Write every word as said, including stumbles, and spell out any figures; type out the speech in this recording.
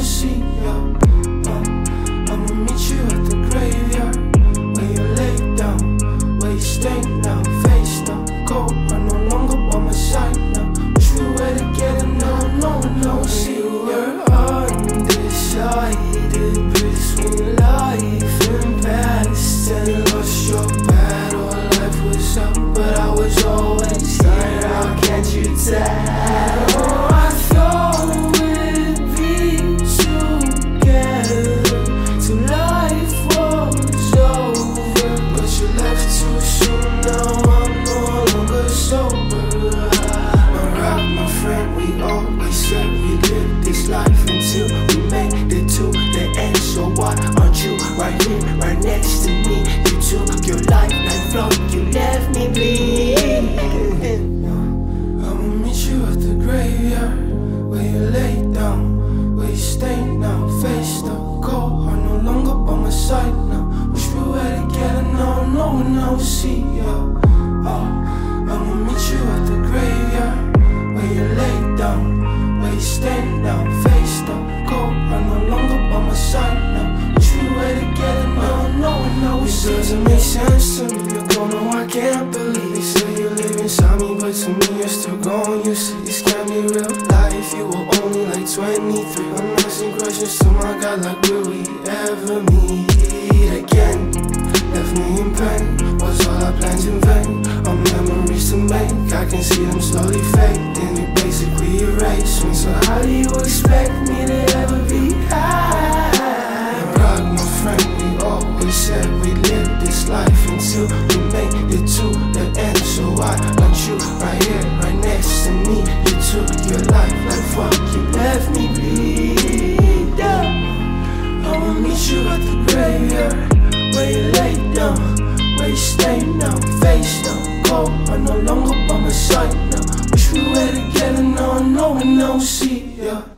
see ya. uh, I'ma meet you at the graveyard, where you lay down, where you stay now. Face down, cold, are no longer by my side now. Wish we were together now, no one knows. See, we're undecided between life and past, and lost your battle. Life was up, but I was always there. How can't you tell? Oh, I thought we'd be together till life was over, but you left too soon. Now I'm no longer sober. My rock, my friend, we always said we live this life until we made it to the end. So why aren't you right here, right next to me? You took your life like flow, you left me bleeding. I'ma meet you at the graveyard, where you lay down, where you stay now. Face the cold, are no longer by my side now. Wish we were together now, no one knows. See ya. uh, I'ma meet you at the graveyard, where you lay down, where you stay now. Face the cold, are no longer by my side now. Wish we were together now, no one knows. It doesn't make sense to me, you don't know, I can't believe. They say you live inside me, but to me you're still gone. You say this can't be real life, you were only like twenty-three. I'm asking questions to my God, like will we ever meet again? Left me in pain, was all our plans in vain? Our memories to make, I can see them slowly fade, then it basically erased me. So how do you expect me to ever be high? Rock, my friend, we always said we live this life until we make it to the end. So why aren't you right here, right next to me? You took your life like fuck, you left me bleed. I'ma meet you at the graveyard, where you lay down, where you stay now. Face down, cold, are no longer by my side now. Wish we were together now, no one knows. See ya.